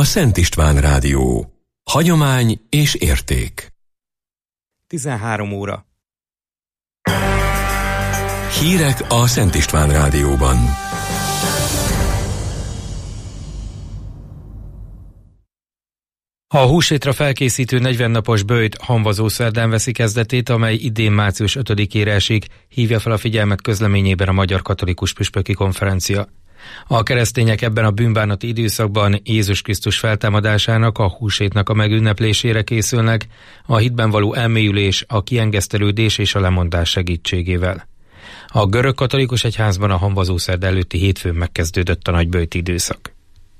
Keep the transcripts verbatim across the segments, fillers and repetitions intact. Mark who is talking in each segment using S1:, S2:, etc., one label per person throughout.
S1: a Szent István Rádió. Hagyomány és érték.
S2: tizenhárom óra.
S1: Hírek a Szent István Rádióban.
S2: A húsvétra felkészítő negyven napos böjt Hamvazószerdán veszi kezdetét, amely idén március ötödikére esik, hívja fel a figyelmet közleményében a Magyar Katolikus Püspöki Konferencia. A keresztények ebben a bűnbánati időszakban Jézus Krisztus feltámadásának, a húsvétnak a megünneplésére készülnek, a hitben való elmélyülés, a kiengesztelődés és a lemondás segítségével. A görög katolikus egyházban a Hamvazószerda előtti hétfőn megkezdődött a nagyböjti időszak.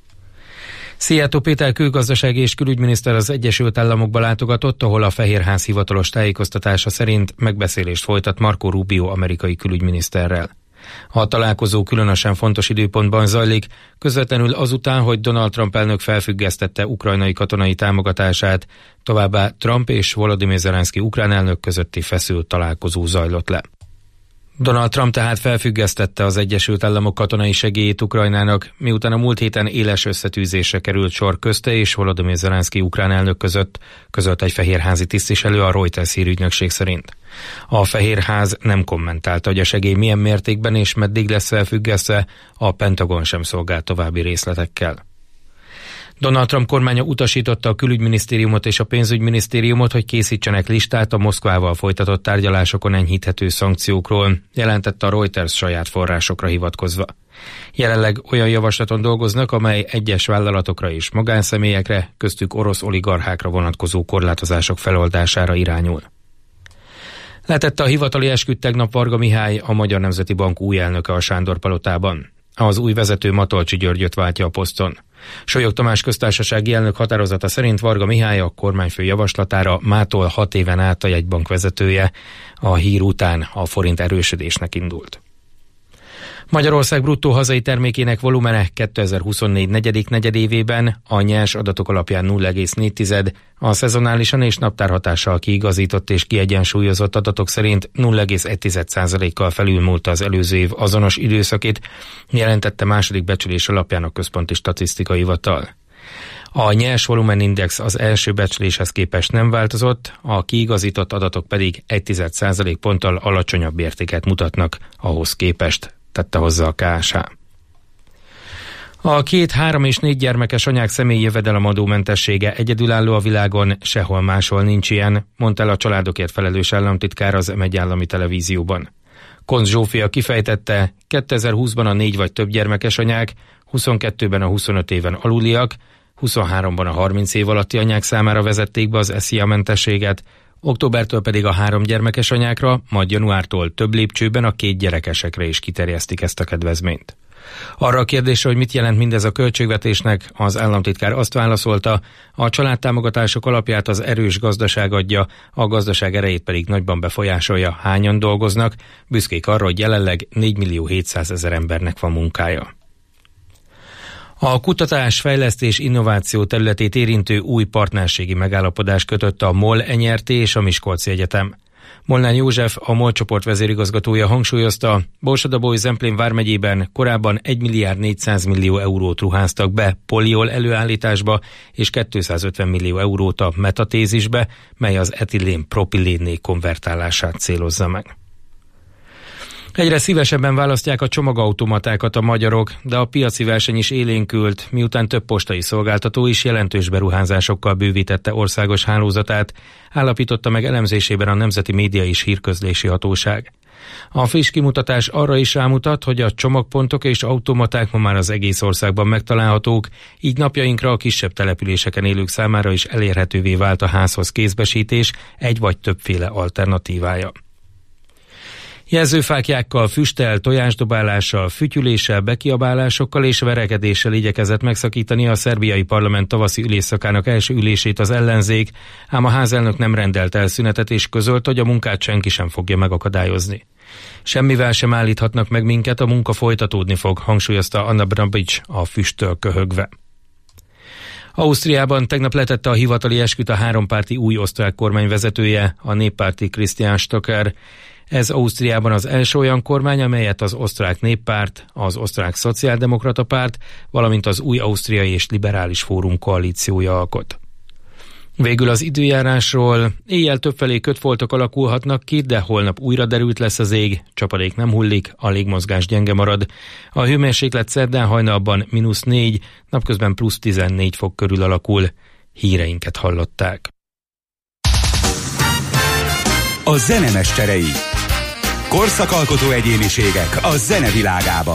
S2: Szijjártó Péter külgazdasági és külügyminiszter az Egyesült Államokba látogatott, ahol a Fehérház hivatalos tájékoztatása szerint megbeszélést folytat Marco Rubio amerikai külügyminiszterrel. A találkozó különösen fontos időpontban zajlik, közvetlenül azután, hogy Donald Trump elnök felfüggesztette ukrajnai katonai támogatását, továbbá Trump és Volodymyr Zelenszky ukrán elnök közötti feszült találkozó zajlott le. Donald Trump tehát felfüggesztette az Egyesült Államok katonai segélyét Ukrajnának, miután a múlt héten éles összetűzésre került sor közte és Volodymyr Zelenszky ukrán elnök között, közölt egy fehérházi tisztviselő a Reuters hírügynökség szerint. A Fehérház nem kommentálta, hogy a segély milyen mértékben és meddig lesz felfüggesztve, a Pentagon sem szolgált további részletekkel. Donald Trump kormánya utasította a külügyminisztériumot és a pénzügyminisztériumot, hogy készítsenek listát a Moszkvával folytatott tárgyalásokon enyhíthető szankciókról, jelentette a Reuters saját forrásokra hivatkozva. Jelenleg olyan javaslaton dolgoznak, amely egyes vállalatokra és magánszemélyekre, köztük orosz oligarchákra vonatkozó korlátozások feloldására irányul. Letette a hivatali esküt tegnap Varga Mihály, a Magyar Nemzeti Bank új elnöke a Sándor-palotában. Az új vezető Matolcsy Györgyöt váltja a poszton. Solyog Tamás köztársasági elnök határozata szerint Varga Mihály a kormányfő javaslatára mától hat éven át a jegybank vezetője, a hír után a forint erősödésnek indult. Magyarország bruttó hazai termékének volumene kétezer-huszonnégy negyedik negyedévében a nyers adatok alapján nulla egész négy, a szezonálisan és naptárhatással kiigazított és kiegyensúlyozott adatok szerint nulla egész egy százalékkal felülmúlta az előző év azonos időszakét, jelentette második becslés alapján a Központi Statisztikai Hivatal. A nyers volumenindex az első becsléshez képest nem változott, a kiigazított adatok pedig egy százalékponttal alacsonyabb értéket mutatnak ahhoz képest, tette hozzá a ká es há. A két, három és négy gyermekes anyák személyi jövedelemadómentessége egyedülálló a világon, sehol máshol nincs ilyen, mondta el a családokért felelős államtitkár az em egy állami televízióban. Koncz Zsófia kifejtette, kétezer-húszban a négy vagy több gyermekes anyák, huszonkettőben a huszonöt éven aluliak, huszonháromban a harminc év alatti anyák számára vezették be az es zé á-mentességet, októbertől pedig a három gyermekes anyákra, majd januártól több lépcsőben a két gyerekesekre is kiterjesztik ezt a kedvezményt. Arra a kérdésre, hogy mit jelent mindez a költségvetésnek, az államtitkár azt válaszolta, a családtámogatások alapját az erős gazdaság adja, a gazdaság erejét pedig nagyban befolyásolja, hányan dolgoznak, büszkék arra, hogy jelenleg négymillió hétszázezer embernek van munkája. A kutatás, fejlesztés, innováció területét érintő új partnerségi megállapodást kötött a MOL en er té és a Miskolci Egyetem. Molnár József, a MOL csoport vezérigazgatója hangsúlyozta, Borsod-Abaúj-Zemplén vármegyében korábban egy milliárd négyszáz millió eurót ruháztak be poliol előállításba és kétszázötven millió eurót a metatézisbe, mely az etilén propilénné konvertálását célozza meg. Egyre szívesebben választják a csomagautomatákat a magyarok, de a piaci verseny is élénkült, miután több postai szolgáltató is jelentős beruházásokkal bővítette országos hálózatát, állapította meg elemzésében a Nemzeti Média és Hírközlési Hatóság. A friss kimutatás arra is rámutat, hogy a csomagpontok és automaták ma már az egész országban megtalálhatók, így napjainkra a kisebb településeken élők számára is elérhetővé vált a házhoz kézbesítés egy vagy többféle alternatívája. Jelzőfáklyákkal, füsttel, tojásdobálással, fütyüléssel, bekiabálásokkal és verekedéssel igyekezett megszakítani a szerbiai parlament tavaszi ülésszakának első ülését az ellenzék, ám a házelnök nem rendelt el szünetet és közölt, hogy a munkát senki sem fogja megakadályozni. Semmivel sem állíthatnak meg minket, a munka folytatódni fog, hangsúlyozta Anna Brnabic a füsttől köhögve. Ausztriában tegnap letette a hivatali esküt a hárompárti új osztrák kormány vezetője, a néppárti Christian Stocker. Ez Ausztriában az első olyan kormány, amelyet az Osztrák Néppárt, az Osztrák Szociáldemokrata Párt, valamint az Új Ausztriai és Liberális Fórum koalíciója alkot. Végül az időjárásról: éjjel többfelé kötfoltok alakulhatnak ki, de holnap újra derült lesz az ég, csapadék nem hullik, a légmozgás gyenge marad. A hőmérséklet szerdán hajnalban mínusz négy, napközben plusz tizennégy fok körül alakul. Híreinket hallották.
S3: A zenemeszterei. Korszakalkotó egyéniségek a zenevilágában.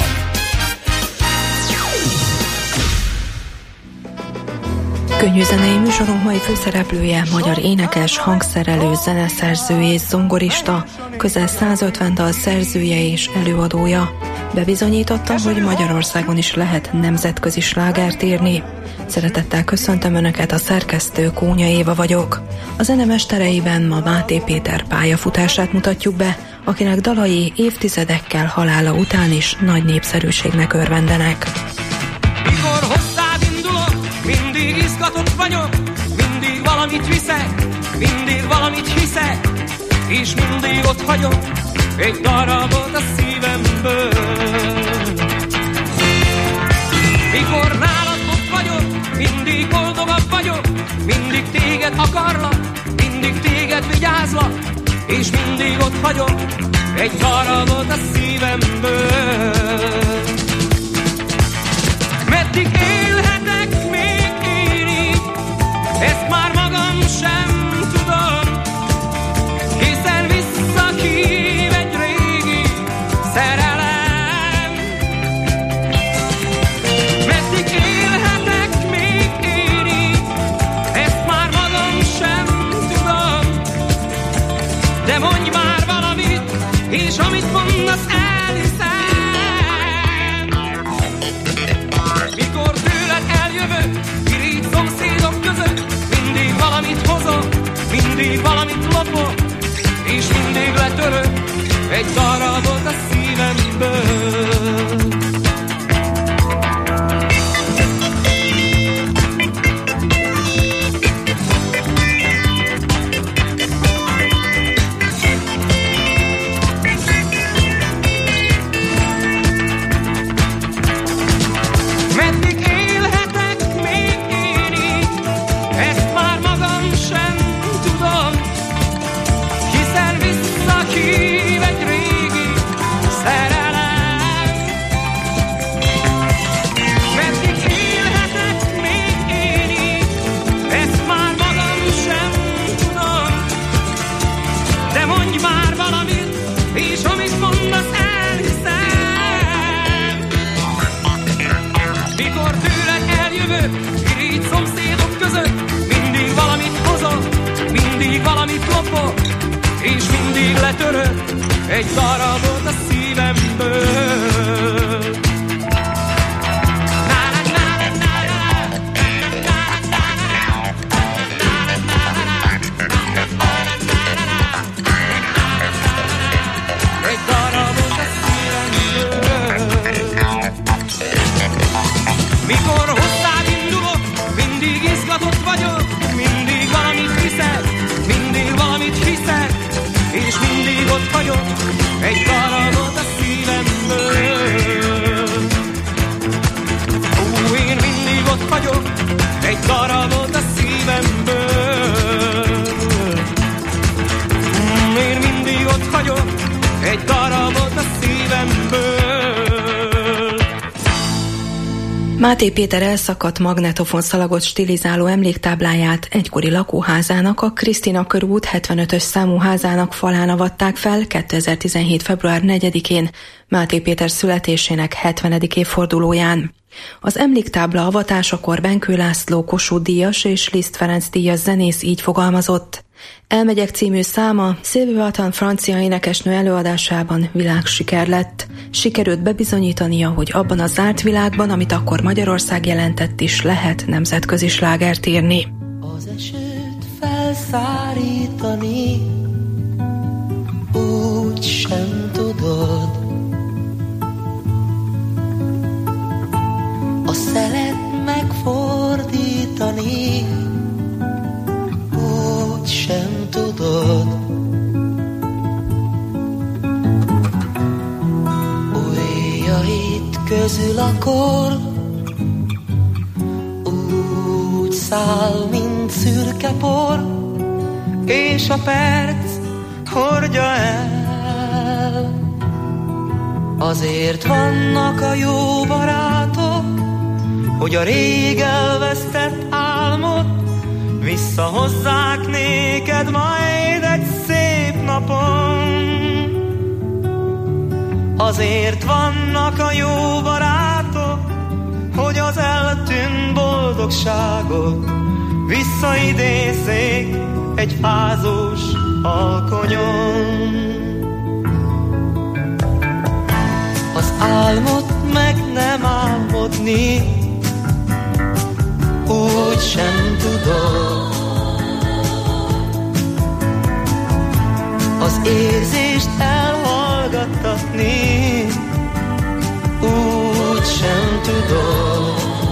S4: Könnyű zenei műsorunk mai főszereplője magyar énekes, hangszerelő, zeneszerző és zongorista, közel százötven dal szerzője és előadója. Bebizonyította, hogy Magyarországon is lehet nemzetközi slágert írni. Szeretettel köszöntöm Önöket, a szerkesztő Kónya Éva vagyok. A zenemestereiben ma Máté Péter pályafutását mutatjuk be, akinek dalai évtizedekkel halála után is nagy népszerűségnek örvendenek.
S5: Mikor hozzád indulok, mindig izgatott vagyok, mindig valamit viszek, mindig valamit hiszek, és mindig ott hagyok egy darabot a szívemből. Mikor nálad ott vagyok, mindig boldogabb vagyok, mindig téged akarlak, mindig téged vigyázlak, és mindig ott hagyok egy darabot a szívemből. Meddig élhetek még én így, ezt már magam sem tudom, hiszen visszakív egy régi szerelem. Meddig élhetek még én így, ezt már magam sem tudom, de mondj már valamit, és amit mondasz elhiszem. Mikor tőled eljövök, irigy szomszédok között, mindig valamit hozok, mindig valamit lopok, és mindig letörök egy darabot a szívemből. És mindig letörök egy darabot a szívemből. Egy darabot a szívemből. Mikor hozzád indulok, mindig izgatott vagyok, mindig valamit hiszek, mindig valamit hiszek, és mindig ott hagyok egy darabot a szívemből. Ó, én mindig ott hagyok egy darabot a szívemből. Én mindig ott hagyok egy darabot a szívemből.
S4: Máté Péter elszakadt magnetofonszalagot stilizáló emléktábláját egykori lakóházának, a Krisztina körút hetvenötös számú házának falán avatták fel kétezer-tizenhét február negyedikén, Máté Péter születésének hetvenedik évfordulóján. Az emléktábla avatásakor Benkő László Kossuth díjas és Liszt Ferenc díjas zenész így fogalmazott: Elmegyek című száma Sylvie Vartan francia énekesnő előadásában világsiker lett. Sikerült bebizonyítania, hogy abban a zárt világban, amit akkor Magyarország jelentett, is lehet nemzetközi slágert írni.
S6: Az esőt felszárítani úgy sem tudod, a szelet megfordítani úgy sem tudod, készül a kor, úgy száll, mint szürke por,
S5: és a perc hordja el.
S6: Azért vannak a jó barátok,
S5: hogy a rég elvesztett álmot visszahozzák néked majd egy szép napon. Azért vannak a jó barátok, hogy az eltűnt boldogságot visszaidézzék egy fázós alkonyon.
S6: az álmot meg nem álmodni, úgy sem tudod. Az érzést elhallgattatni, úgy sem tudod.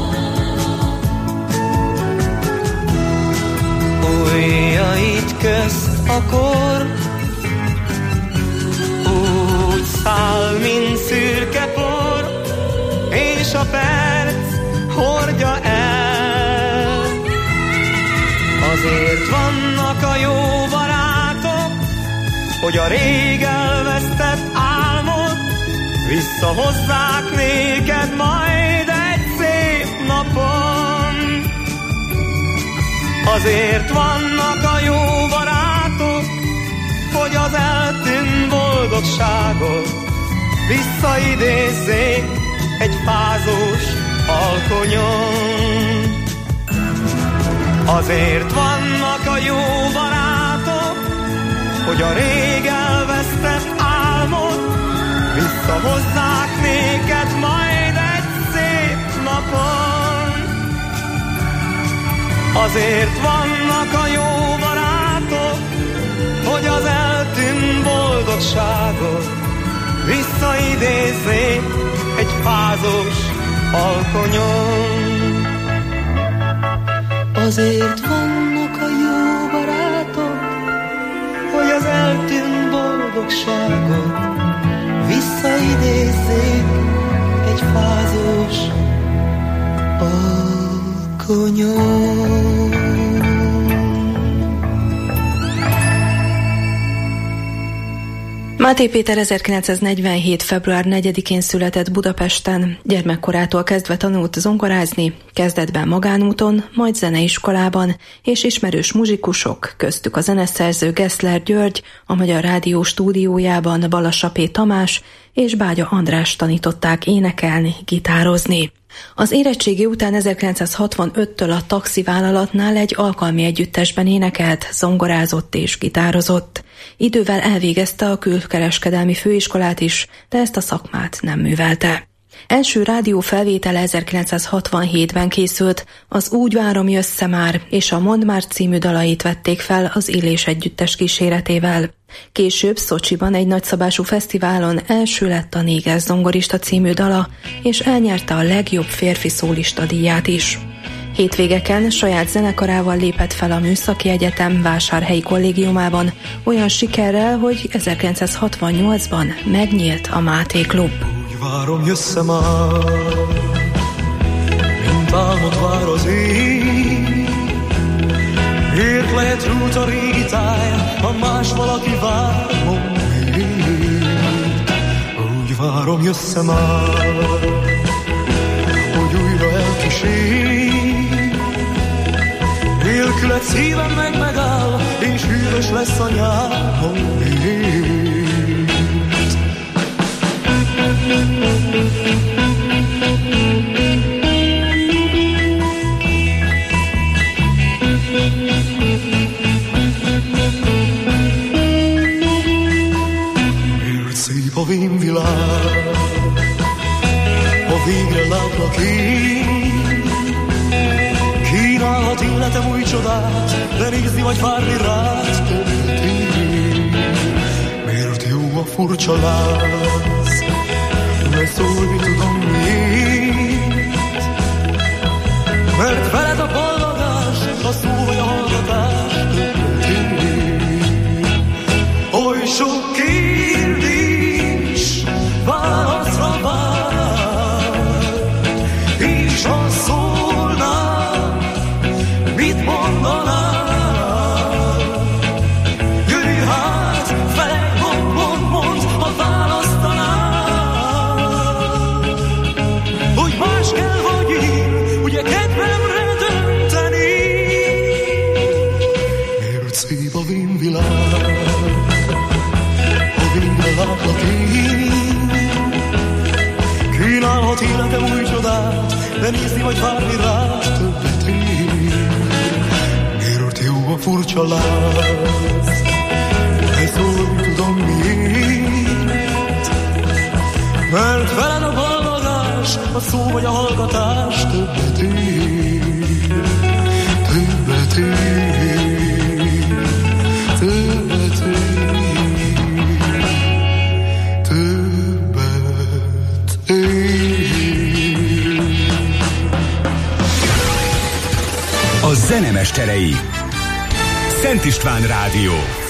S6: Ujjait közt a kor, úgy száll, mint szürke por, és a perc hordja el. Azért vannak a jó barátok, hogy a rég elvesztett álmot visszahozzák néked majd egy szép napon. Azért vannak a jó barátok, hogy az eltűnt boldogságot visszaidézzék egy fázós alkonyon. Azért vannak a jó barátok, hogy a rég elvesztett álmot visszahozzák néked majd egy szép napon. Azért vannak a jó barátok, hogy az eltűnt boldogságot visszaidézzék egy fázós alkonyon. Azért vannak a jó barátok, hogy az eltűnt boldogságot visszaidézzék egy fázós alkonyon.
S4: Máté Péter ezerkilencszáznegyvenhét. február negyedikén született Budapesten, gyermekkorától kezdve tanult zongorázni, kezdetben magánúton, majd zeneiskolában, és ismerős muzsikusok, köztük a zeneszerző Gessler György, a Magyar Rádió stúdiójában Balassa P. Tamás és Bágya András tanították énekelni, gitározni. Az érettségi után ezerkilencszázhatvanöttől a taxivállalatnál egy alkalmi együttesben énekelt, zongorázott és gitározott. Idővel elvégezte a külkereskedelmi főiskolát is, de ezt a szakmát nem művelte. Első rádiófelvétele ezerkilencszázhatvanhétben készült, az Úgy várom jössze már és a Mondd már című dalait vették fel az Illés együttes kíséretével. Később Szocsiban egy nagyszabású fesztiválon első lett a Néger zongorista című dala, és elnyerte a legjobb férfi szólista díját is. Hétvégeken saját zenekarával lépett fel a Műszaki Egyetem Vásárhelyi kollégiumában, olyan sikerrel, hogy ezerkilencszázhatvannyolcban megnyílt a Máté Klub.
S7: Úgy várom, jössze már, mint álmot vár az ég. Miért lehet rút a régi táj, ha más valaki vár, mondd miért. Úgy várom, jössze már, hogy újra elkísér. Nélküled szívem meg megáll, és hűvös lesz a nyár, mondd miért. Miért szép a vén világ, ha végre látlak én. Kínálhat életem új csodát, de nézni vagy várni rád többet én. Miért jó a furcsa láz, ne szólni tudom miért. Mert veled a ballagás, a szó vagy a hallgatás többet én. Oly sok kérdés válaszra vár, de nézni vagy várni rá többet ér. Miért jó a furcsa láz, de szól, tudom miért. Mert veled a ballagás, a szó vagy a hallgatás többet ér, többet ér, többet ér, többet ér.
S3: A zenemesterei. Szent István Rádió.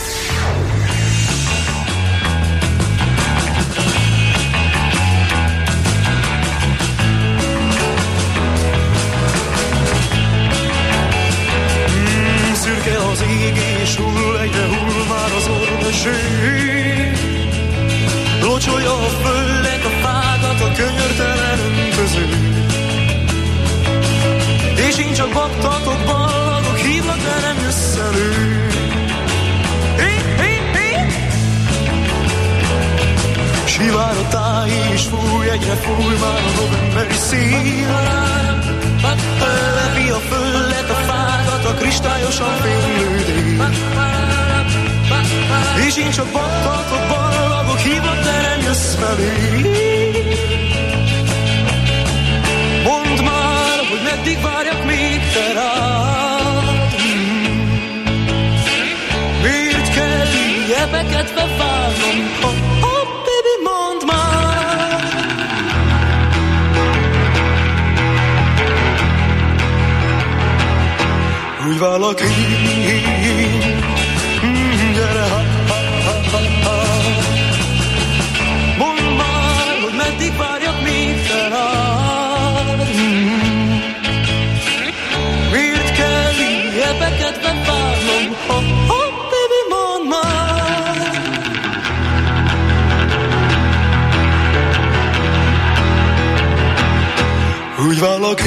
S7: Szürke az ég és hull, egyre hull már az orvoség. Locsolja a földnek a fákat a könyörtelen öntöző. És én csak baktatok, ballagok, hívlak, de nem jössz elő. Sivár a táj és fúj, egyre fúj már a novemberi szél. Lepi a földet, a fákat, a kristályosan fénylő dél. És én csak baktatok, ballagok, hívlak, de nem jössz felé. Mondd már, hogy meddig várjak még te rád. Miért kell ilyeneket bevárnom? Oh, oh, baby, mondd már. Úgy valaki, gyere, ha, ha, ha, ha, ha. Mondd már, hogy meddig várjak még te rád. Miért kell ilyeneket bevárnom? Oh, oh, baby, mondd már. Úgy valaki,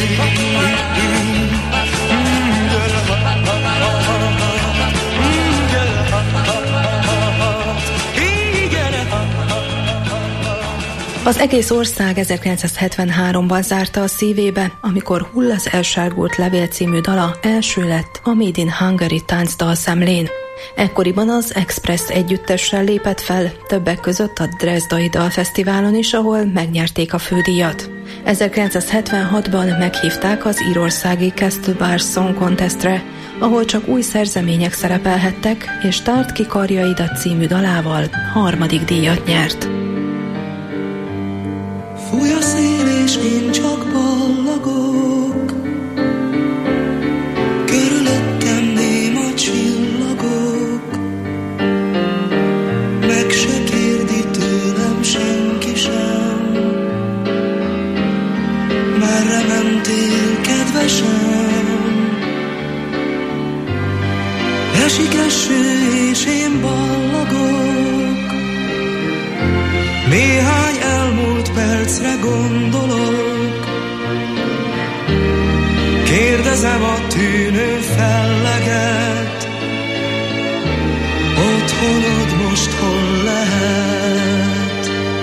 S4: Az egész ország ezerkilencszázhetvenháromban zárta a szívébe, amikor Hull az elsárgult levél című dala első lett a Made in Hungary táncdalszemlén. Ekkoriban az Express együttessel lépett fel, többek között a Dresdai Dalfesztiválon is, ahol megnyerték a fődíjat. ezerkilencszázhetvenhatban meghívták az írországi Castlebar Song Contestre, ahol csak új szerzemények szerepelhettek, és Tárt ki karjaidat című dalával harmadik díjat nyert.
S6: Fúj a szél, és én csak ballagok, körülöttem néma csillagok, meg se kérdi tőlem senki sem, merre mentél, kedvesem? Esik eső, és én ballagok, néhány elmúlt percre gondolok, kérdezem a tűnő felleget, otthonod most hol lehet?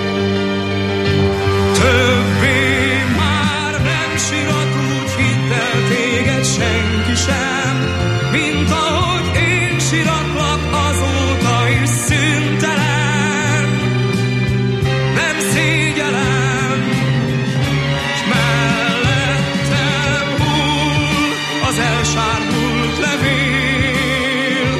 S7: Többé már nem sirat, úgy hidd el, téged senki sem, mint ahogy én siratlak azóta is szüntelen. Sárgult levél,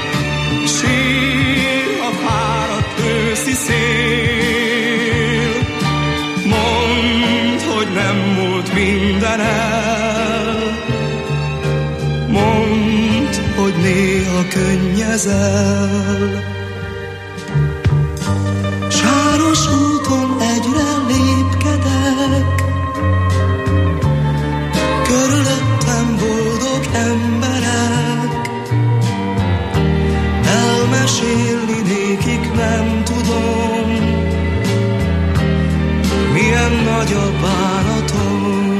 S7: sír a fáradt őszi szél. Mondd, hogy nem múlt minden el, mondd, hogy néha könnyezel.
S6: Sáros úton egyre lépkedek, körülöttem boldog emberek, elmesélni nékik nem tudom, milyen nagy a bánatom.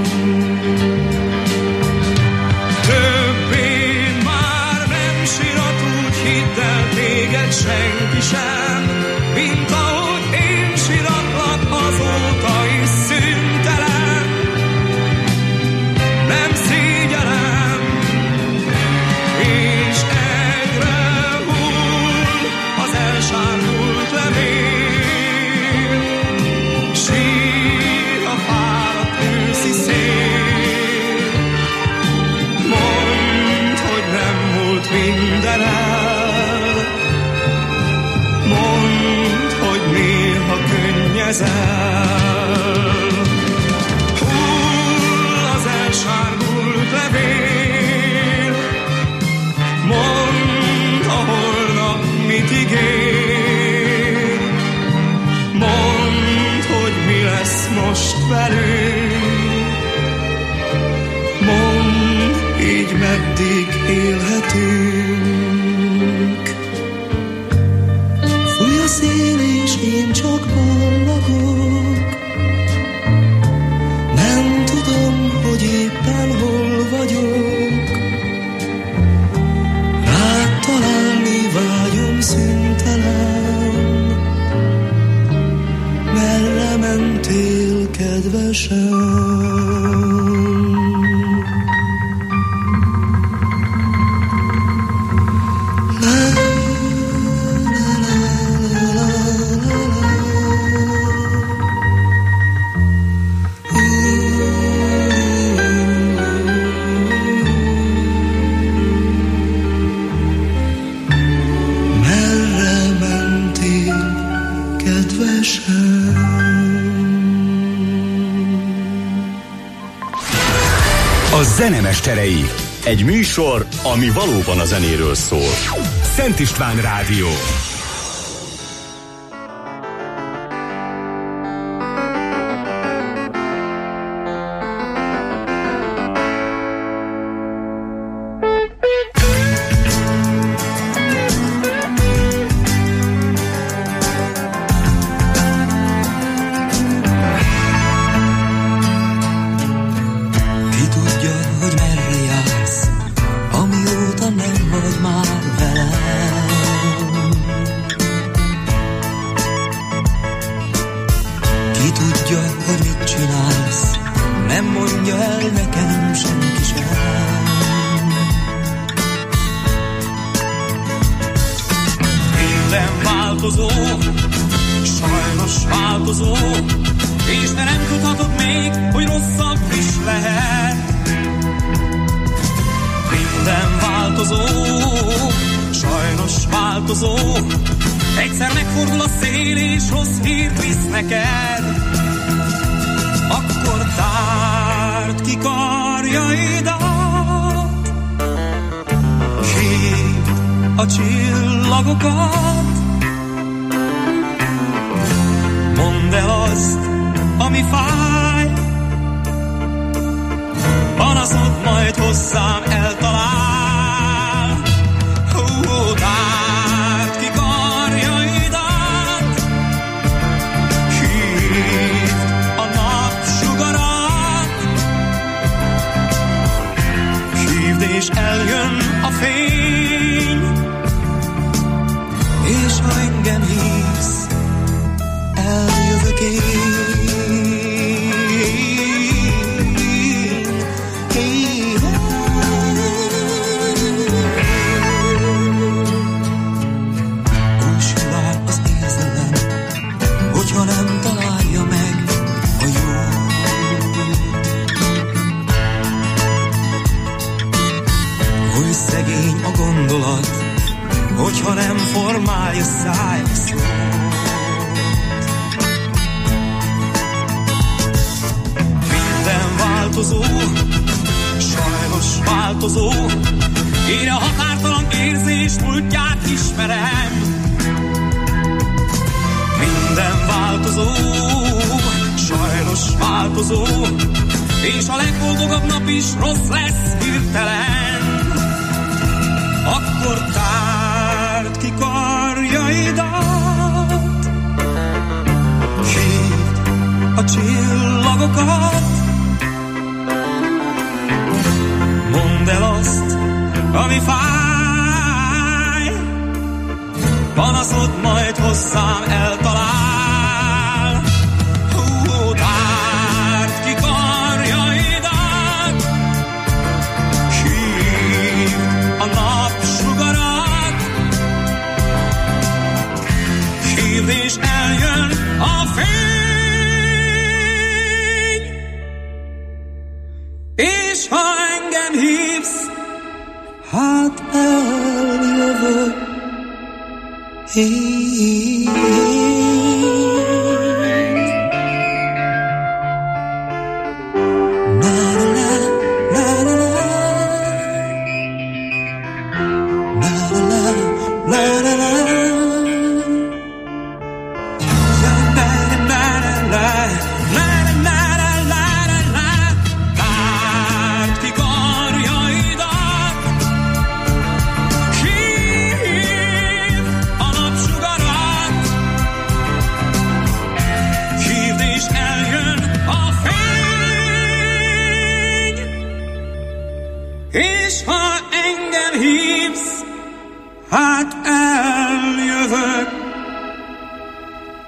S7: Többé már nem sirat, úgy hidd el, téged senki sem, mint ahogy én siratlak azóta is szüntelen. kezel. Hull az elsárgult levél, mondd, a holnap mit ígér, mondd, hogy mi lesz most velünk, mondd, így meddig élhetünk.
S6: Fúj a szél és én csak ballagok, nem tudom, hogy éppen hol vagyok. Rád találni vágyom szüntelen, merre mentél, kedvesem?
S3: A zenemesterei. Egy műsor, ami valóban a zenéről szól. Szent István Rádió.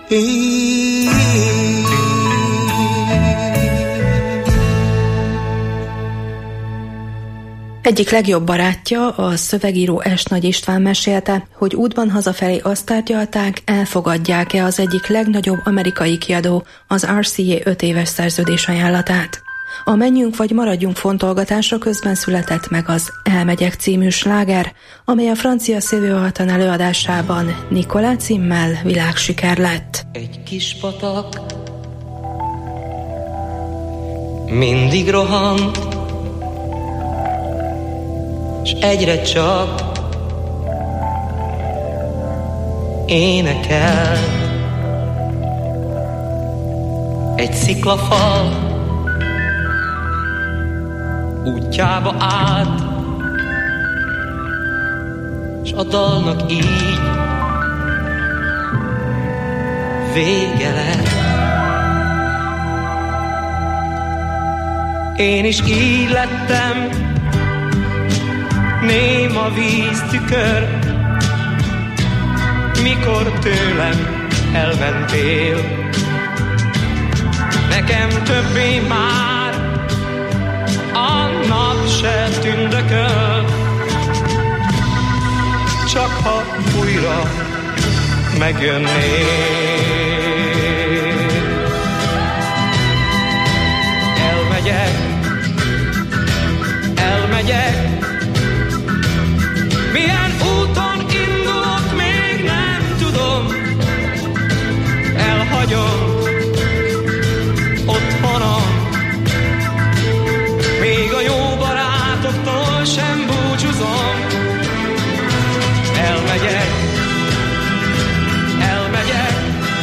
S4: Egyik legjobb barátja, a szövegíró S. Nagy István mesélte, hogy útban hazafelé azt tárgyalták, elfogadják-e az egyik legnagyobb amerikai kiadó, az er cé á öt éves szerződés ajánlatát. A Menjünk vagy maradjunk fontolgatása közben született meg az Elmegyek című sláger, amely a francia Szilvio előadásában Nicolá címmel világsiker lett.
S5: Egy kis patak mindig rohant, s egyre csak énekel. Egy sziklafal útjába át, s a dalnak így vége lett. Én is így lettem, néma víztükör, mikor tőlem elmentél. Nekem többé már a nap se tündököl, csak ha újra megjönnél. Elmegyek, elmegyek, milyen úton indulok, még nem tudom. Elhagyom otthonom, még a jó barátoktól sem búcsúzom. Elmegyek, elmegyek,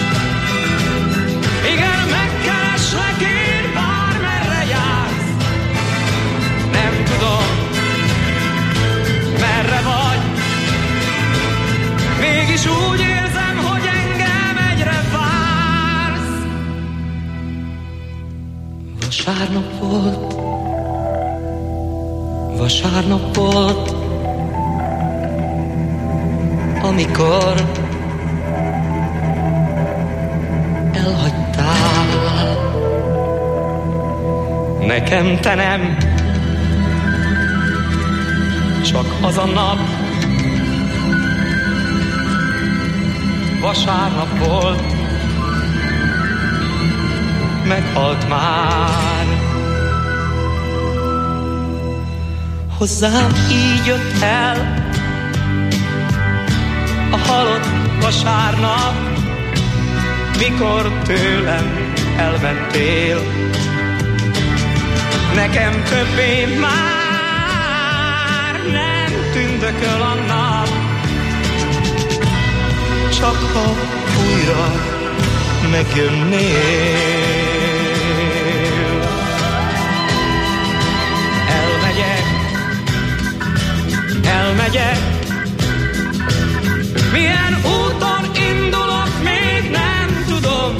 S5: igen, megkereslek én, bármerre jársz. Nem tudom, merre vagy, mégis úgy érzem, hogy engem egyre vársz. Vasárnap volt, vasárnap volt, amikor elhagytál. Nekem te nem, csak az a nap. Vasárnap volt, meghalt már. Hozzám így jött el a halott vasárnap, mikor tőlem elmentél. Nekem többé már nem tündököl a nap, csak ha újra megjönnél. Elmegyek, elmegyek, milyen úton indulok, még nem tudom.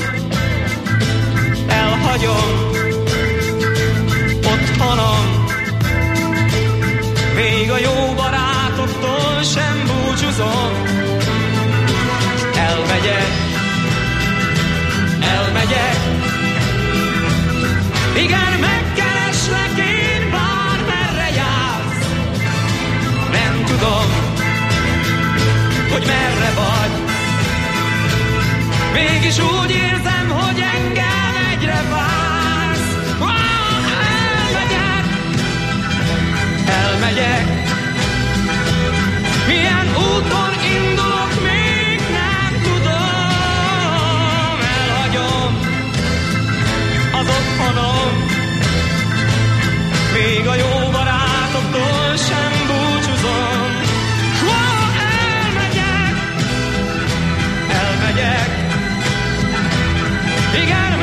S5: Elhagyom otthonom, még a jó barátoktól sem búcsúzom. Elmegyek, elmegyek, igen, megkereslek én, bármerre jársz. Nem tudom, hogy merre vagy, mégis úgy érzem, hogy engem egyre vársz. Oh, elmegyek, elmegyek, milyen úton indulok, még nem tudom. Elhagyom az otthonom, még a jó barátoktól sem búcsúzom. Oh, elmegyek, elmegyek, igen,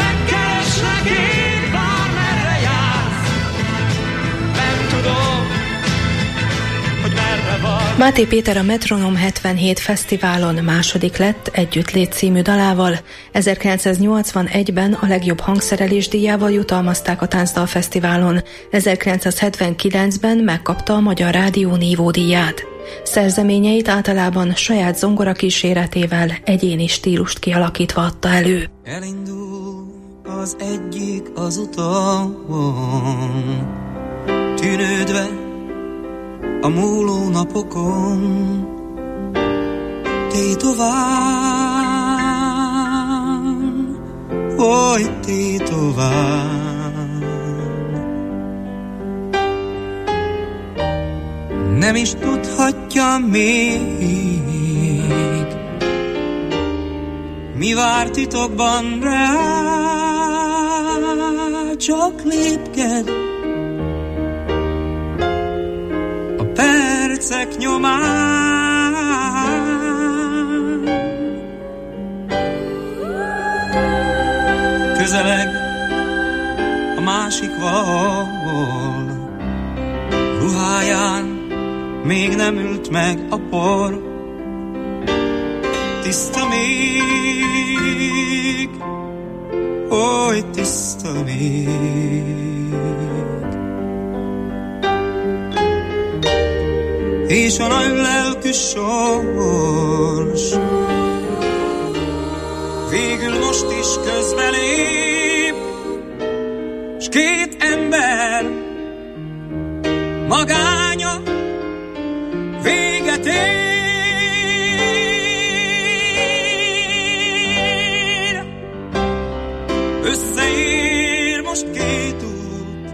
S4: Máté Péter a Metronom hetvenhét fesztiválon második lett Együttlét című dalával. ezerkilencszáznyolcvanegyben a legjobb hangszerelés díjával jutalmazták a Táncdal Fesztiválon. ezerkilencszázhetvenkilencben megkapta a Magyar Rádió Nívó díját. Szerzeményeit általában saját zongora kíséretével egyéni stílust kialakítva adta elő.
S6: Elindul az egyik az utamon, tűnődve a múló napokon, tétován, oly tétován. Nem is tudhatja még, mi vár titokban rá, csak lépked a percek nyomán. Közeleg a másik val, ruháján még nem ült meg a por. Tiszta még, oly tiszta még. És a nagy lelkű sors végül most is közbelép, s két ember magánya véget ér. Összeér most két út,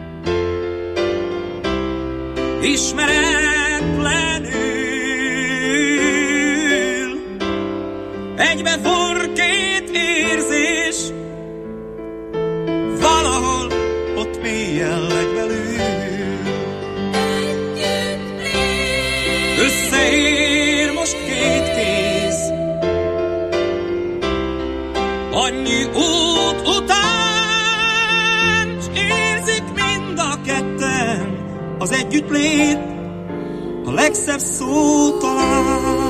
S6: ismeretlenül, egybe forr két érzés, valahol ott mélyen legbelül. Összeér most két kéz, annyi út után, s érzik mind a ketten, az együttlét a legszebb szó talán.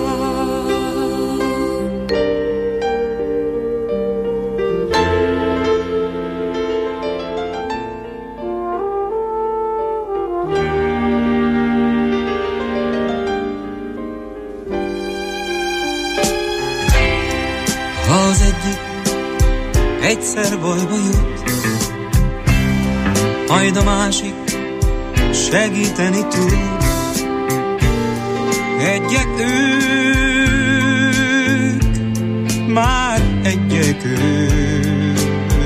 S6: Ha az egyik egyszer bajba jut, majd a másik segíteni tud. Egyek ők, már egyek ők,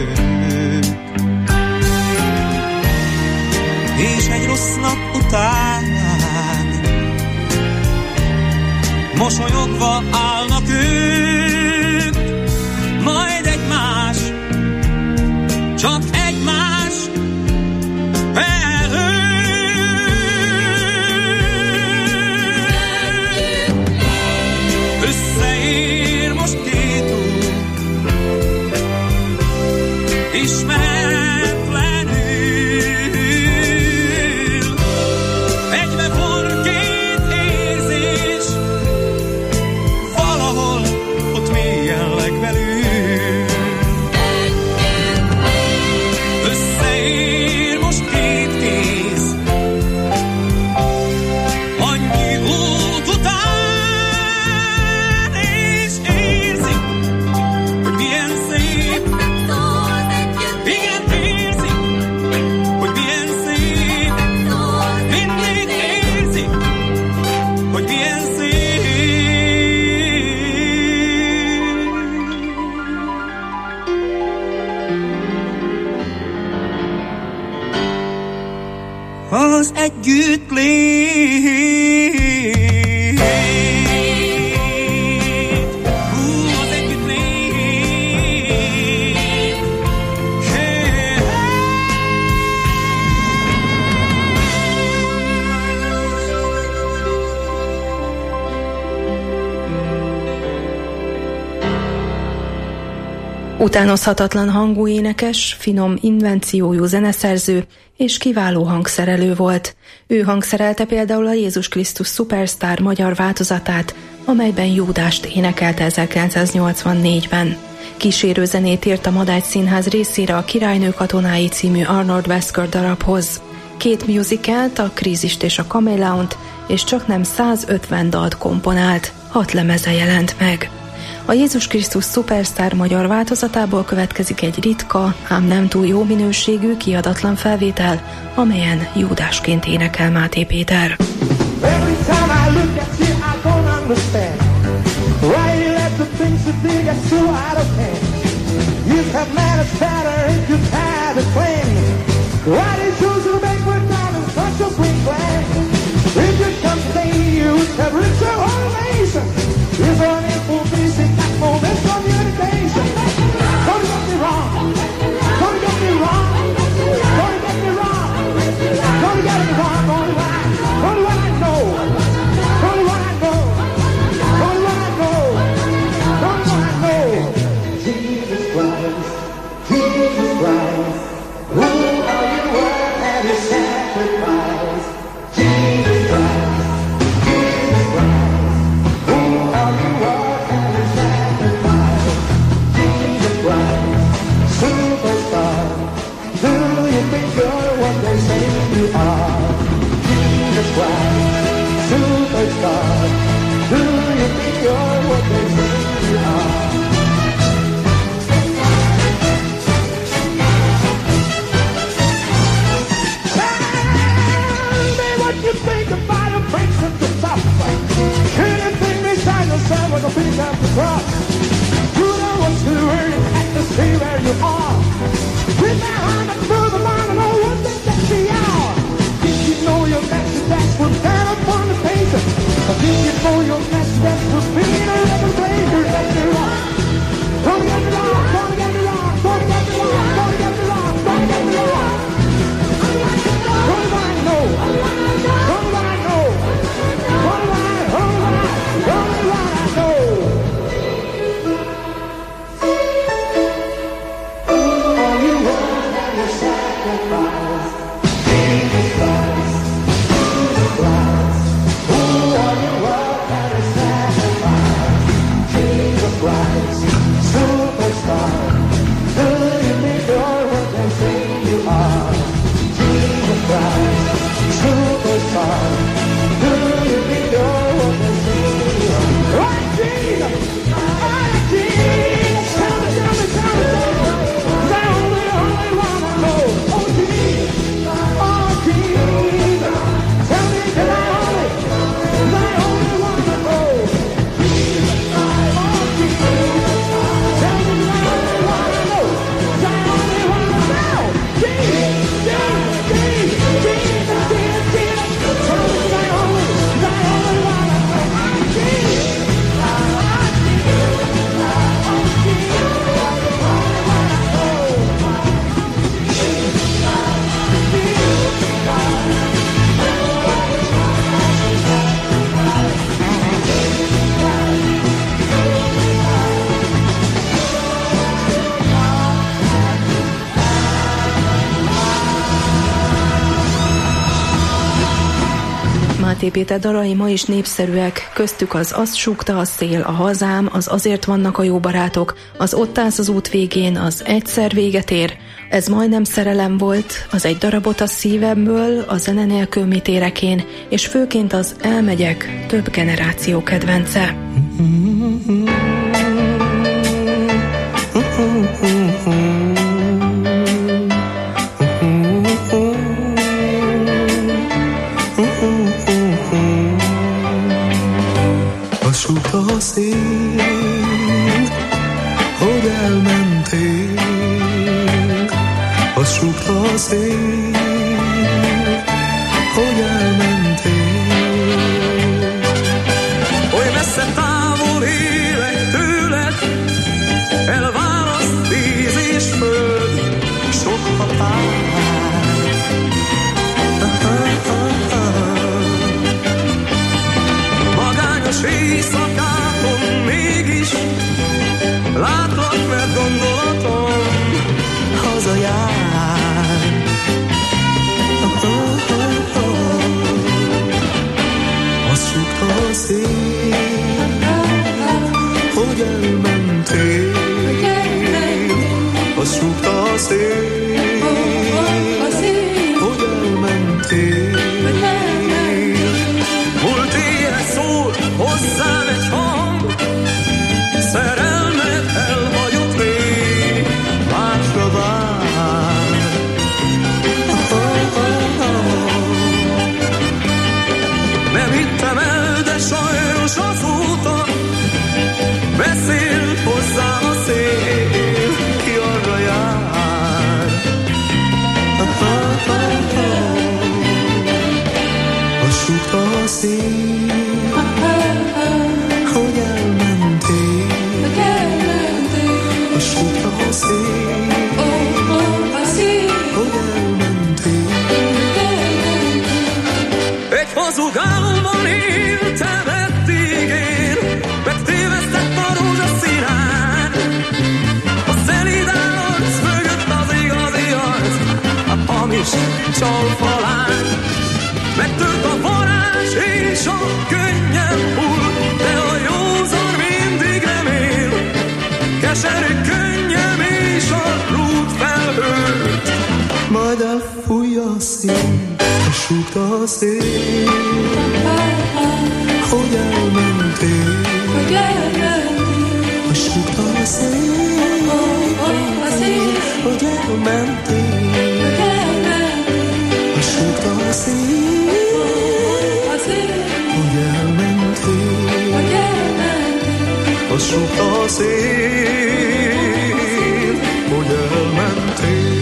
S6: és egy rossz nap után mosolyogva állnak ők, majd egymás, csak egymás elől. Összeér most két út, ismeretlenül, egybe forr két érzés, valahol ott mélyen legbelül. Összeér most két kéz, annyi út után, és érzik, hogy milyen szép. Igen, érzik, hogy milyen szép. Mindig érzik, hogy milyen szép. Az együttlét, hú, az együttlét, hey,
S4: Utánozhatatlan hangú énekes, finom invenciójú zeneszerző és kiváló hangszerelő volt. Ő hangszerelte például a Jézus Krisztus Superstar magyar változatát, amelyben Júdást énekelte ezerkilencszáznyolcvannégyben. Kísérőzenét írt a Madács Színház részére a Királynő katonái című Arnold Wesker darabhoz. Két musicalt, a Krízist és a Kaméleont, és csaknem százötven dalt komponált, hat lemeze jelent meg. A Jézus Krisztus Superstar magyar változatából következik egy ritka, ám nem túl jó minőségű, kiadatlan felvétel, amelyen Júdásként énekel Máté Péter.
S8: Every time I look at you, I don't understand why you let the things you do get so out of hand. You have made a shatter and you had a claim. Why did you choose to make me down in such a big plan? If you come today, you would have reached your whole nation. Is there an info basic that moments communication? Don't get me wrong. Don't get me wrong. Don't get me wrong. Don't get me wrong. Only what I, only what I know. Only what I know. Only what I know. Only what I know. Jesus Christ. Jesus Christ. Who are you worth and his sacrifice? Jesus Christ. Jesus Christ. Who are you worth and his sacrifice? Jesus Christ. Superstar. Do you think you're what they say you are? Jesus Christ. Superstar. Do you think you're what they say you are? You think about a breaks at the top. Anything beside yourself with a big at the cross. You know what to earn at the sea where you are. With my hand up through the line and know what they get the hour. Did you know your message that would stand up on the paper? Or did you know your message that would be in a little blazer that you're on? Don't get me wrong, don't get me wrong, don't get me wrong, don't get me wrong, don't get me wrong. What do I know? What do I know? What do I, what do I, what do I know? All you want and you sacrifice. Jesus Christ, Jesus Christ. Who are you want and you sacrifice? Jesus Christ, superstar. Do you think you're what they say you are? Jesus Christ, superstar. Do you think you're what they say you are? Right, Jesus! Right, Jesus! Tell me, tell me, tell me, tell me. They only, only wanna know. Oh, Jesus! Oh, Jesus! Tell me, can I only? They only wanna know. Jesus! Oh, Jesus! Tell me, they only wanna know. They only wanna know. Jesus! Jesus! Jesus! Jesus! Jesus! Jesus! Tell me, they only, they only wanna know. Jesus!
S4: Máté Péter dalai ma is népszerűek, köztük az Azt súgta a szél, a hazám, az Azért vannak a jó barátok, az Ott állsz az út végén, az Egyszer véget ér, Ez majdnem szerelem volt, az Egy darabot a szívemből, a Zene nélkül mit érek én, és főként az Elmegyek, több generáció kedvence.
S7: Azt súgta a szél, hogy elmentél. Azt súgta a szél, hogy elmentél.
S6: Oly messze távol élek tőled, elválaszt víz és föld, sok határ. Magányos éjszakákon mégis látlak, mert gondolat
S7: hogy elmentél, azt súgta a szél, hogy elmentél. Múlt éjjel szól hozzám egy hang, szerelmet elhagyott rég, másra vár. Nem hittem el, de sajnos azóta beszélt hozzám a szél, ki arra jár. Azt súgta a szél, hogy elmentél. Azt súgta a szél, hogy elmentél. Egy hazug álomban éltem eddig én, megtévesztett a rózsaszínán. A szelíd állarc mögött az igazi arc, a hamis csalfalán. Megtört a varázs és a könnyem hull, de a józan mindig remél. Keserű könnyem és a rút felhőt, majd elfújja a szél, és súgta a szél, hogy elmentél. És súgta a szél, hogy elmentél. És súgta a szél, hogy elmentél. Azt súgta a szél, hogy elmentél.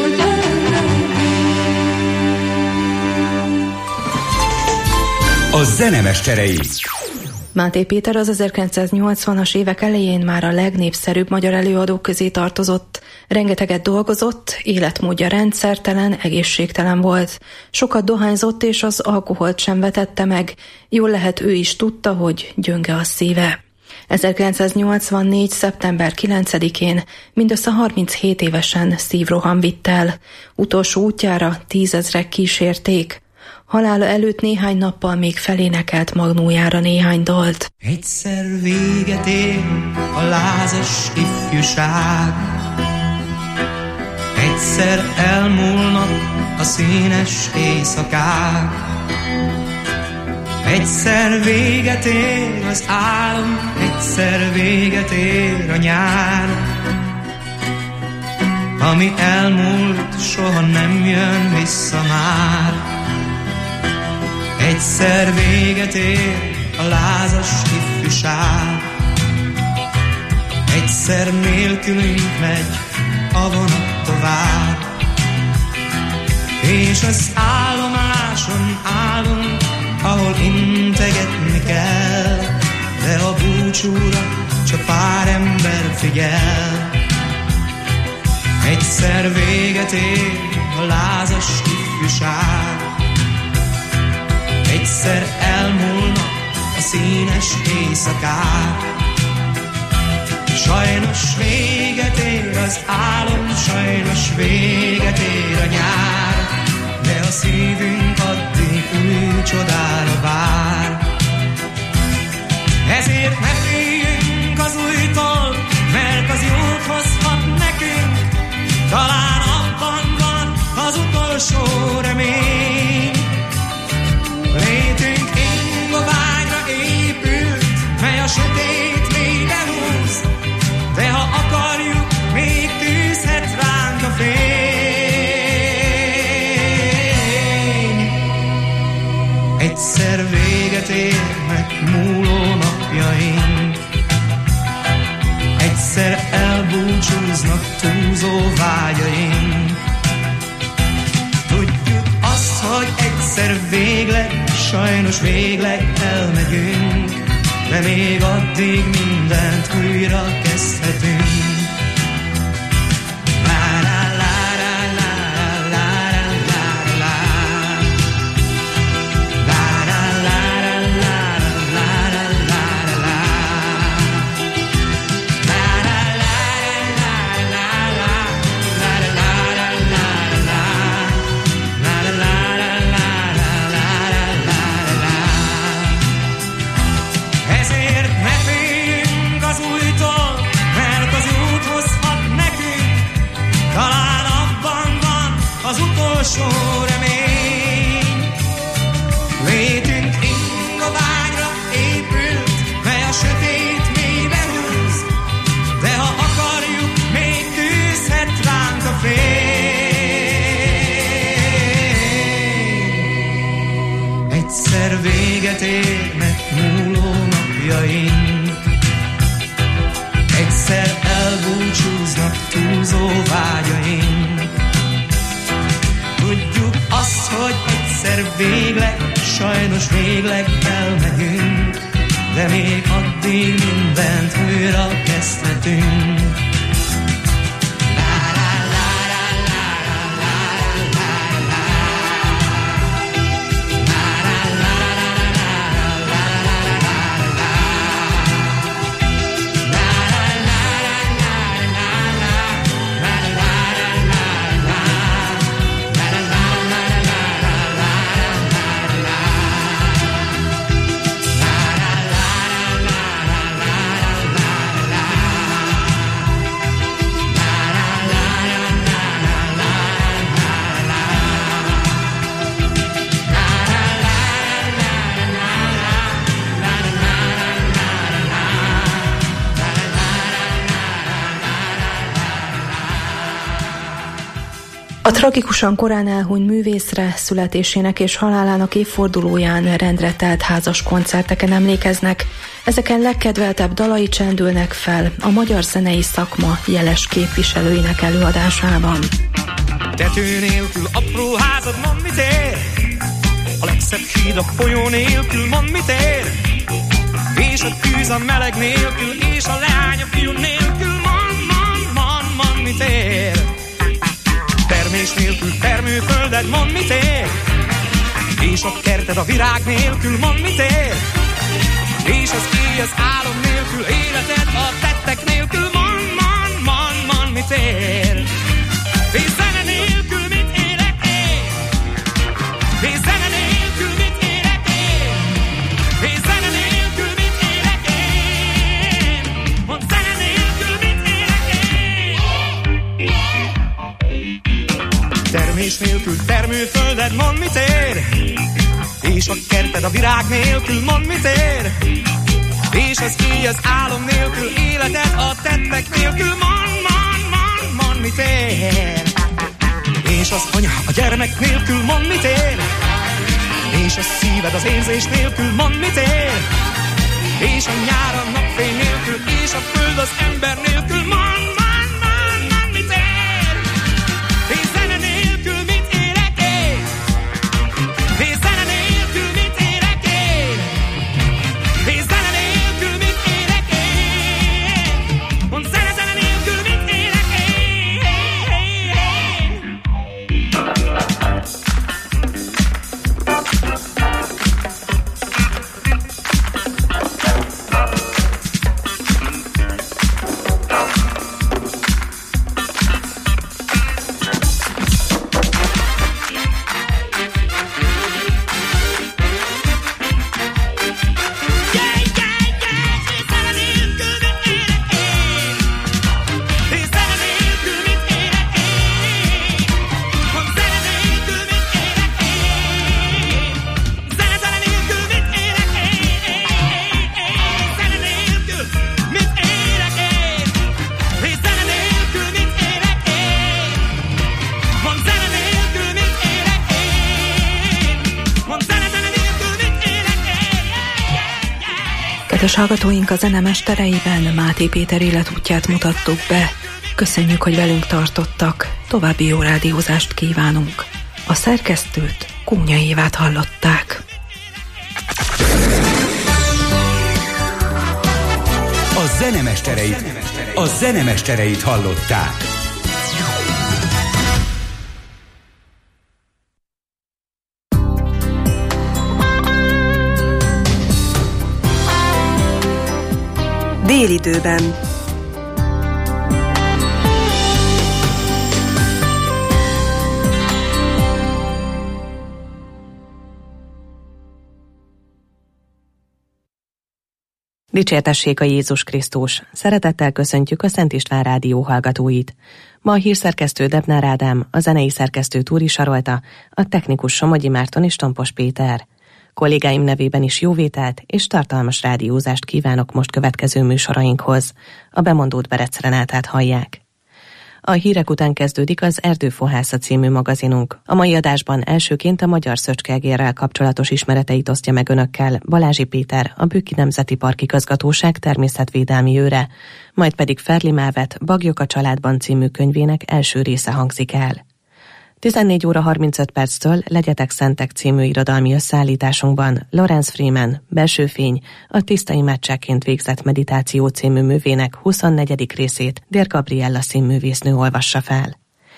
S3: A zenemesterei.
S4: Máté Péter az ezerkilencszáznyolcvanas évek elején már a legnépszerűbb magyar előadók közé tartozott. Rengeteget dolgozott, életmódja rendszertelen, egészségtelen volt. Sokat dohányzott, és az alkoholt sem vetette meg. Jól lehet, ő is tudta, hogy gyönge a szíve. ezerkilencszáznyolcvannégy. szeptember kilencedikén mindössze harminchét évesen szívroham vitt el. Utolsó útjára tízezrek kísérték. Halála előtt néhány nappal még felénekelt magnójára néhány dalt.
S9: Egyszer véget ér a lázas ifjúság, egyszer elmúlnak a színes éjszakák, egyszer véget ér az álom, egyszer véget ér a nyár. Ami elmúlt, soha nem jön vissza már. Egyszer véget ér a lázas ifjúság, egyszer nélkülünk megy a vonat tovább. És az állomáson állunk, ahol integetni kell, de a búcsúra csak pár ember figyel. Egyszer véget ér a lázas ifjúság, egyszer elmúlnak a színes éjszakák. Sajnos véget ér az álom, sajnos véget ér a nyár, de a szívünk addig új csodára vár. Ezért ne féljünk az újtól, mert az jót hozhat nekünk. Talán abban van az utolsó remény. Létünk ingoványra épült, mely a sötét mélybe húz, de ha akarjuk, még tűzhet ránk a fény. Egyszer véget érnek múló napjaink, egyszer elbúcsúznak túlzó vágyaink. Tudjuk azt, hogy egyszer végleg, sajnos végleg elmegyünk, de még addig mindent újra kezdhetünk. Ezért ne féljünk az újtól, utolsó remény. Létünk ingoványra épült, mely a sötét mélybe húz, de ha akarjuk, még tűzhet ránk a fény. Egyszer véget érnek múló napjaink, egyszer elbúcsúznak túlzó vágyaink. Tudjuk azt, hogy egyszer végleg, sajnos végleg elmegyünk, de még addig mindent újra kezdhetünk.
S4: A tragikusan korán elhunyt művészre születésének és halálának évfordulóján rendre telt házas koncerteken emlékeznek. Ezeken legkedveltebb dalai csendülnek fel a magyar zenei szakma jeles képviselőinek előadásában.
S6: Tető nélkül apró házad, mond mit ér? A legszebb híd a folyó nélkül, mond mit ér? És a tűz a meleg nélkül, és a leány a fiú nélkül, mond, mond, mond, mond mit ér? Termés nélkül termőfölded, mond mit ér? És a kerted a virág nélkül, mond mit ér? És az éj az álom nélkül, életed a tettek nélkül, mond, mond, mond, mond mit ér? És zene nélkül mit érek én? És zene nélkül mit érek én? És zene nélkül mit érek én? Mond zene nélkül mit érek én? Termés nélkül termőfölded, mond mit ér? És a kerted a virág nélkül, mond mit ér? És az éj az álom nélkül, életed a tettek nélkül, mond, mond, mond, mond mit ér? És az anya a gyermek nélkül, mond mit ér? És a szíved az érzés nélkül, mond mit ér? És a nyár a napfény nélkül, és a föld az ember nélkül, mond, mond, mond, mond mit ér? És zene nélkül mit érek én? És zene nélkül mit érek én? És zene nélkül mit érek én? Mond zene, zene nélkül mit érek én?
S4: Kedves hallgatóink, a zene mestereiben Máté Péter életútját mutattuk be. Köszönjük, hogy velünk tartottak. További jó rádiózást kívánunk. A szerkesztőt, Kúnya Évát hallották.
S3: A zenemestereit, a zenemestereit hallották.
S10: Délidőben. Dicsértessék a Jézus Krisztus! Szeretettel köszöntjük a Szent István Rádió hallgatóit. Ma a hírszerkesztő Debnár Ádám, a zenei szerkesztő Túri Sarolta, a technikus Somogyi Márton és Tompos Péter. Kollégáim nevében is jó vételt és tartalmas rádiózást kívánok most következő műsorainkhoz. A bemondót Berec Renátát hallják. A hírek után kezdődik az Erdőfohászat című magazinunk. A mai adásban elsőként a magyar szöcskegérrel kapcsolatos ismereteit osztja meg önökkel Balázsi Péter, a Bükki Nemzeti Park Igazgatóság természetvédelmi őre, majd pedig Ferli Mávet Bagyok a családban című könyvének első része hangzik el. tizennégy óra harmincöt perctől Legyetek Szentek című irodalmi összeállításunkban Lawrence Freeman, Belső fény, a Tiszta imádságként végzett meditáció című művének huszonnegyedik részét Dér Gabriella színművésznő olvassa fel.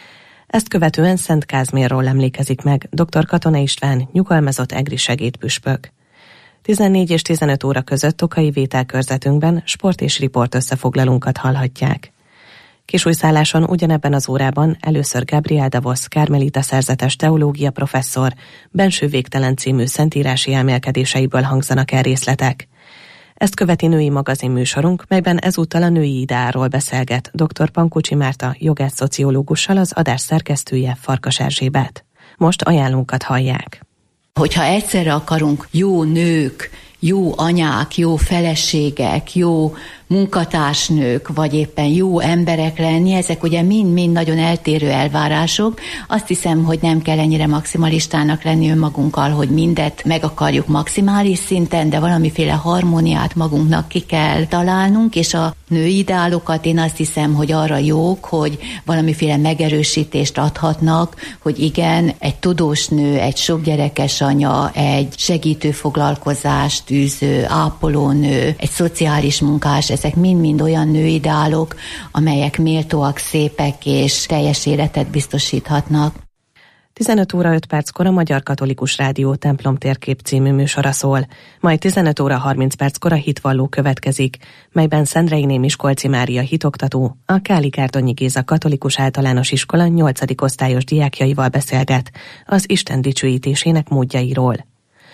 S10: Ezt követően Szent Kázmérról emlékezik meg dr. Katona István, nyugalmazott egri segédpüspök. tizennégy és tizenöt óra között Tokai vételkörzetünkben sport és riport összefoglalunkat hallhatják. Kisújszálláson ugyanebben az órában először Gabriel Davos, Kármelita szerzetes teológia professzor, Benső végtelen című szentírási elmélkedéseiből hangzanak el részletek. Ezt követi női magazin műsorunk, melyben ezúttal a női ideáról beszélget dr. Pankucsi Márta, jogász-szociológussal, az adás szerkesztője Farkas Erzsébet. Most ajánlónkat hallják.
S11: Hogyha egyszerre akarunk jó nők, jó anyák, jó feleségek, jó munkatársnők, vagy éppen jó emberek lenni, ezek ugye mind-mind nagyon eltérő elvárások. Azt hiszem, hogy nem kell ennyire maximalistának lenni önmagunkkal, hogy mindet meg akarjuk maximális szinten, de valamiféle harmóniát magunknak ki kell találnunk, és a női ideálokat én azt hiszem, hogy arra jók, hogy valamiféle megerősítést adhatnak, hogy igen, egy tudós nő, egy sok gyerekes anya, egy segítő foglalkozást űző, ápolónő, egy szociális munkás, ezek mind-mind olyan nőideálok, amelyek méltóak, szépek és teljes életet biztosíthatnak.
S10: tizenöt óra öt perckor a Magyar Katolikus Rádió Templom térkép című műsora szól, majd tizenöt óra harminc perckor a Hitvalló következik, melyben Szendreiné Miskolci Mária hitoktató, a Káli-Kárdonyi Géza Katolikus Általános Iskola nyolcadik osztályos diákjaival beszélget az Isten dicsőítésének módjairól.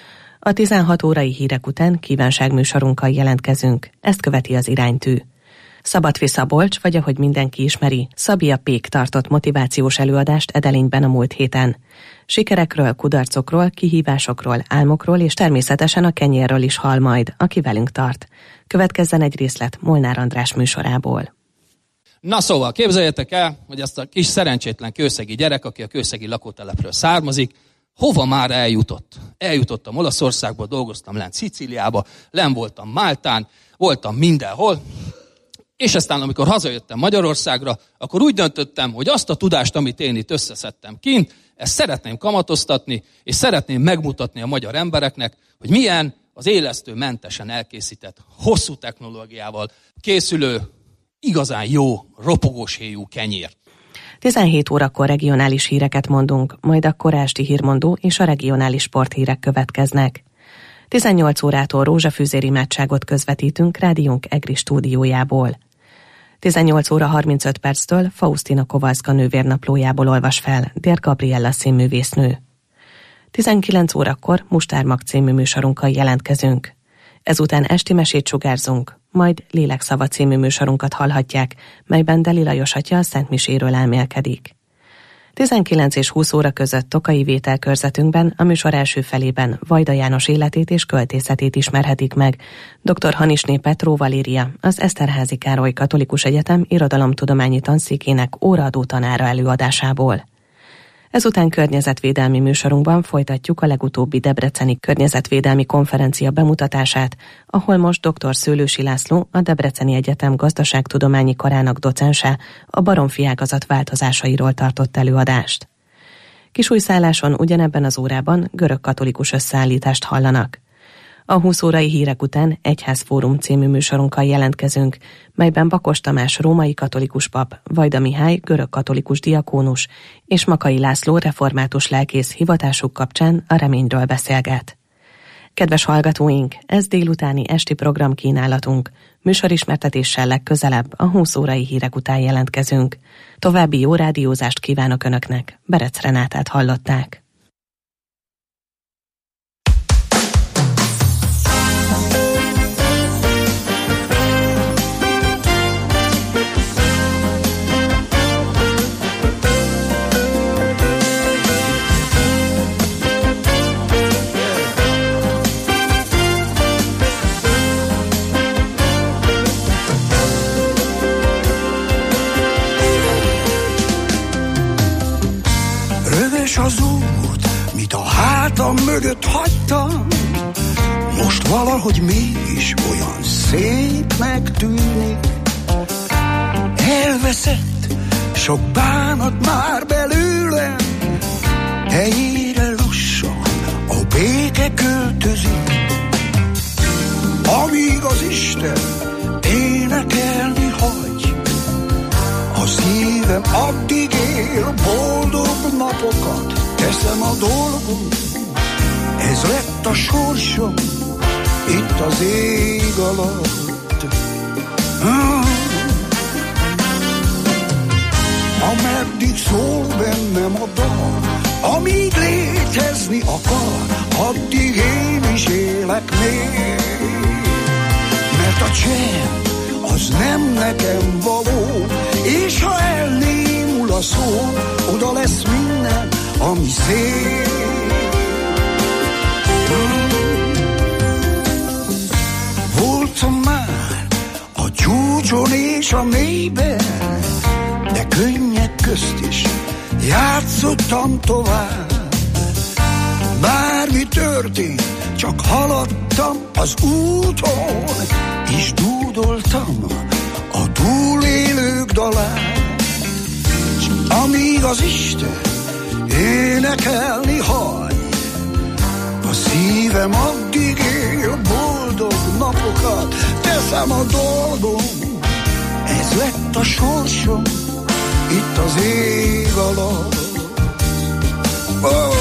S10: A tizenhat órai hírek után kívánságműsorunkkal jelentkezünk, ezt követi az iránytű. Szabadfi Szabolcs, vagy ahogy mindenki ismeri, Szabia Pék tartott motivációs előadást Edelényben a múlt héten. Sikerekről, kudarcokról, kihívásokról, álmokról és természetesen a kenyérről is hall majd, aki velünk tart. Következzen egy részlet Molnár András műsorából.
S12: Na szóval, képzeljétek el, hogy ezt a kis szerencsétlen kőszegi gyerek, aki a kőszegi lakótelepről származik, hova már eljutott? Eljutottam Olaszországba, dolgoztam lent Szicíliába, len voltam Máltán, voltam mindenhol, és aztán amikor hazajöttem Magyarországra, akkor úgy döntöttem, hogy azt a tudást, amit én itt összeszedtem kint, ezt szeretném kamatoztatni, és szeretném megmutatni a magyar embereknek, hogy milyen az élesztő mentesen elkészített, hosszú technológiával készülő, igazán jó, ropogós héjú kenyér.
S10: tizenhét órakor regionális híreket mondunk, majd akkor esti hírmondó és a regionális sporthírek következnek. tizennyolc órától rózsafűzér imádságot közvetítünk rádiónk egri stúdiójából. tizennyolc óra harmincöt perctől Faustina Kowalska nővérnaplójából olvas fel Dér Gabriella színművésznő. tizenkilenc órakor Mustármag című műsorunkkal jelentkezünk. Ezután esti mesét sugárzunk, majd Lélekszava című műsorunkat hallhatják, melyben Deli Lajos atya a Szent Miséről elmélkedik. tizenkilenc és húsz óra között Tokai vételkörzetünkben a műsor első felében Vajda János életét és költészetét ismerhetik meg dr. Hanisné Petró Valéria, az Eszterházy Károly Katolikus Egyetem irodalomtudományi tanszékének óraadó tanára előadásából. Ezután környezetvédelmi műsorunkban folytatjuk a legutóbbi debreceni környezetvédelmi konferencia bemutatását, ahol most dr. Szőlősi László, a Debreceni Egyetem gazdaságtudományi karának docense, a baromfi ágazat változásairól tartott előadást. Kisújszálláson ugyanebben az órában görög katolikus összeállítást hallanak. A húsz órai hírek után Egyházfórum című műsorunkkal jelentkezünk, melyben Bakos Tamás római katolikus pap, Vajda Mihály görög katolikus diakónus és Makai László református lelkész hivatásuk kapcsán a reményről beszélget. Kedves hallgatóink, ez délutáni esti programkínálatunk. Műsorismertetéssel legközelebb a húsz órai hírek után jelentkezünk. További jó rádiózást kívánok Önöknek. Berec Renátát hallották.
S13: És az út, mit a hátam mögött hagytam, most valahogy mégis olyan szépnek tűnik. Elveszett sok bánat már belőlem, helyére lassan a béke költözik. Amíg az Isten énekelni hagy, a szívem addig él boldog napokat. Teszem a dolgom, ez lett a sorsom itt az ég alatt. Ah. Ameddig szól bennem a dal, amíg létezni akar, addig én is élek még. Mert a csend az nem nekem való, és ha elnémul a szó, oda lesz minden, ami szép. Voltam már a csúcson és a mélyben, de könnyek közt is játszottam tovább. Bármi történt, csak haladtam az úton, és dúdoltam a túlélők dalát. S amíg az Isten énekelni hagy, a szívem addig él boldog napokat. Teszem a dolgom, ez lett a sorsom itt az ég alatt. Oh.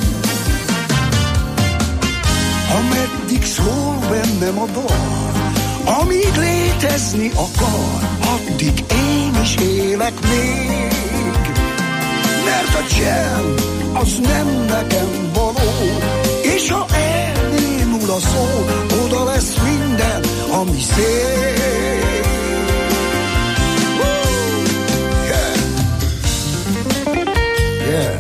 S13: Ameddig szól bennem a dal, amíg létezni akar, addig én is élek még. Mert a csend az nem nekem való, és ha elnémul a szó, oda lesz minden, ami szép. Yeah. Yeah.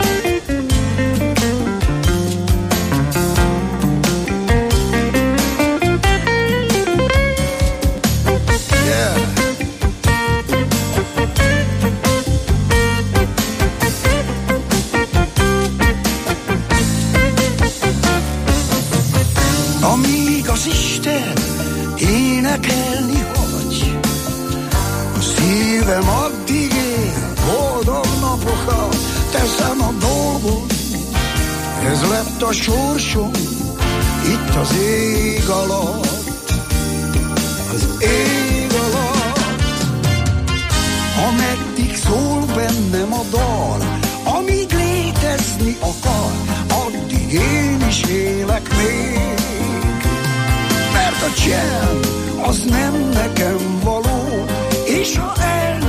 S13: Amíg az Isten énekelni hagy, a szívem addig él boldog napokat. Teszem a dolgom, ez lett a sorsom itt az ég alatt. Az ég alatt. Ameddig szól bennem a dal, amíg létezni akar, addig én is élek még. Mert a csend az nem